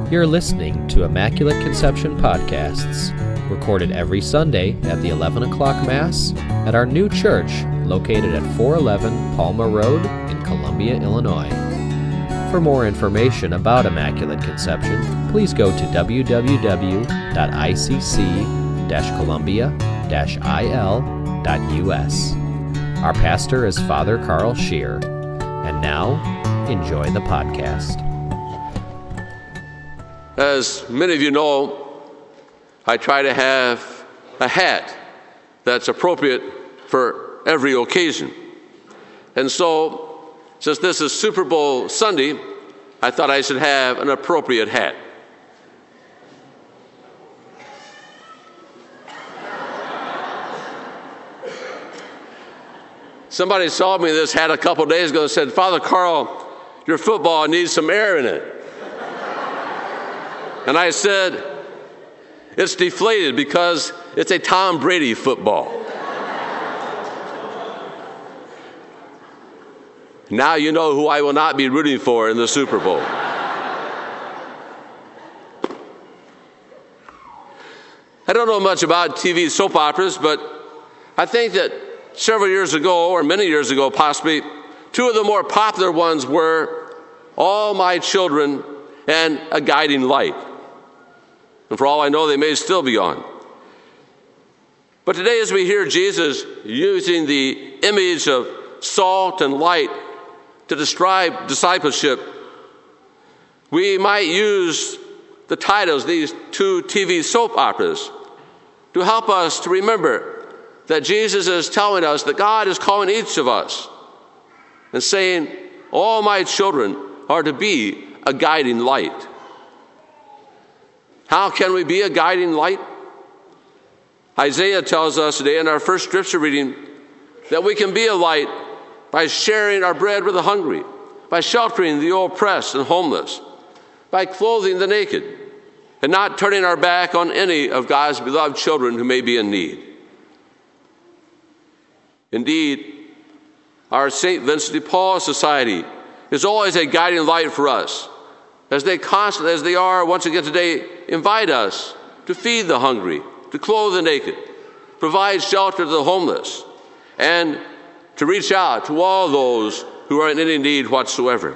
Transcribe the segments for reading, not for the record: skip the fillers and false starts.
You're listening to Immaculate Conception Podcasts, recorded every Sunday at the 11 o'clock Mass at our new church located at 411 Palma Road in Columbia, Illinois. For more information about Immaculate Conception, please go to www.icc-columbia-il.us. Our pastor is Father Carl Scheer. And now, enjoy the podcast. As many of you know, I try to have a hat that's appropriate for every occasion. And so, since this is Super Bowl Sunday, I thought I should have an appropriate hat. Somebody saw me in this hat a couple days ago and said, "Father Carl, your football needs some air in it." And I said, "It's deflated because it's a Tom Brady football." Now you know who I will not be rooting for in the Super Bowl. I don't know much about TV soap operas, but I think that several years ago, or many years ago possibly, two of the more popular ones were All My Children and A Guiding Light. And for all I know, they may still be on. But today, as we hear Jesus using the image of salt and light to describe discipleship, we might use the titles, these two TV soap operas, to help us to remember that Jesus is telling us that God is calling each of us and saying, all my children are to be a guiding light. How can we be a guiding light? Isaiah tells us today in our first scripture reading that we can be a light by sharing our bread with the hungry, by sheltering the oppressed and homeless, by clothing the naked, and not turning our back on any of God's beloved children who may be in need. Indeed, our St. Vincent de Paul Society is always a guiding light for us, as they constantly, as they are once again today, invite us to feed the hungry, to clothe the naked, provide shelter to the homeless, and to reach out to all those who are in any need whatsoever.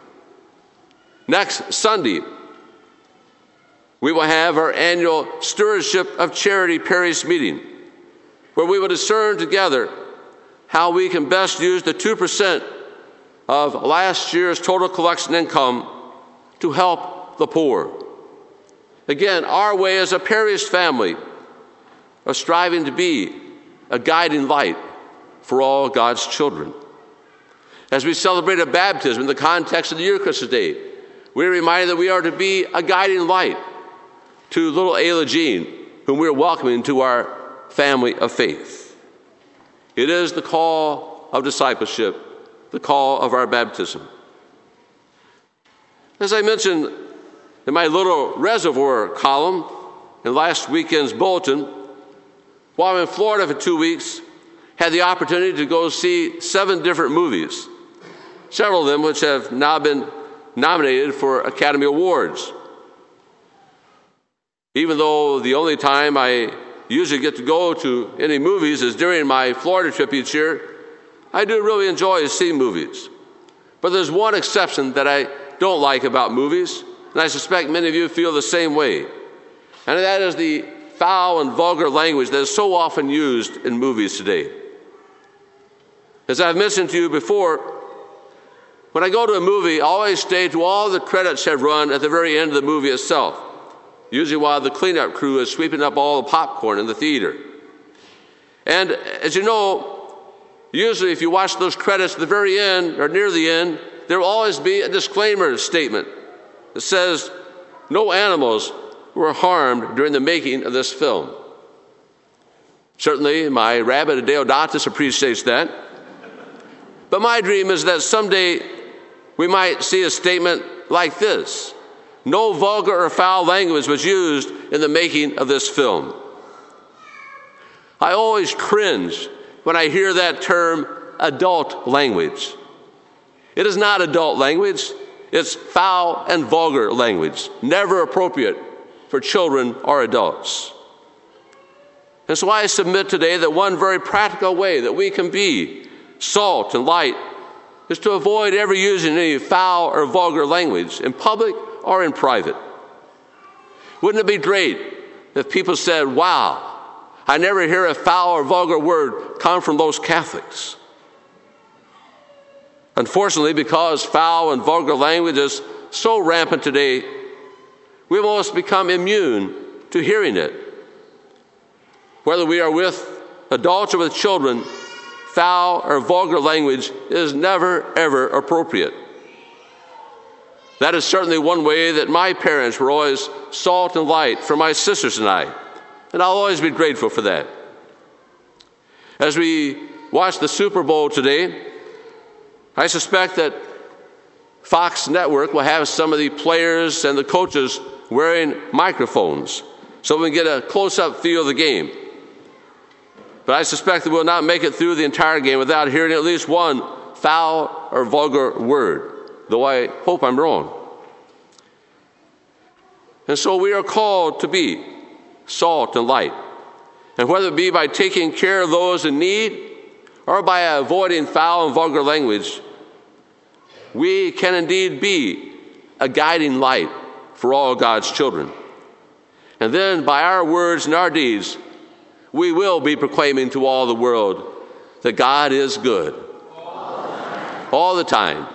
Next Sunday, we will have our annual Stewardship of Charity Parish meeting, where we will discern together how we can best use the 2% of last year's total collection income to help the poor. Again, our way as a parish family of striving to be a guiding light for all God's children. As we celebrate a baptism in the context of the Eucharist today, we're reminded that we are to be a guiding light to little Ayla Jean, whom we're welcoming to our family of faith. It is the call of discipleship, the call of our baptism. As I mentioned in my little reservoir column in last weekend's bulletin, while I'm in Florida for 2 weeks, had the opportunity to go see 7 different movies, several of them which have now been nominated for Academy Awards. Even though the only time I usually get to go to any movies is during my Florida trip each year, I do really enjoy seeing movies. But there's one exception that I don't like about movies, and I suspect many of you feel the same way. And that is the foul and vulgar language that is so often used in movies today. As I've mentioned to you before, when I go to a movie, I always stay till all the credits have run at the very end of the movie itself, usually while the cleanup crew is sweeping up all the popcorn in the theater. And as you know, usually if you watch those credits at the very end or near the end, there will always be a disclaimer statement that says, no animals were harmed during the making of this film. Certainly, my rabbit Adeodatus appreciates that. But my dream is that someday we might see a statement like this: no vulgar or foul language was used in the making of this film. I always cringe when I hear that term, adult language. It is not adult language. It's foul and vulgar language, never appropriate for children or adults. And so I submit today that one very practical way that we can be salt and light is to avoid ever using any foul or vulgar language in public or in private. Wouldn't it be great if people said, wow, I never hear a foul or vulgar word come from those Catholics? Unfortunately, because foul and vulgar language is so rampant today, we've almost become immune to hearing it. Whether we are with adults or with children, foul or vulgar language is never, ever appropriate. That is certainly one way that my parents were always salt and light for my sisters and I, and I'll always be grateful for that. As we watch the Super Bowl today, I suspect that Fox Network will have some of the players and the coaches wearing microphones so we can get a close-up feel of the game. But I suspect that we'll not make it through the entire game without hearing at least one foul or vulgar word, though I hope I'm wrong. And so we are called to be salt and light. And whether it be by taking care of those in need or by avoiding foul and vulgar language, we can indeed be a guiding light for all God's children. And then by our words and our deeds, we will be proclaiming to all the world that God is good all the time.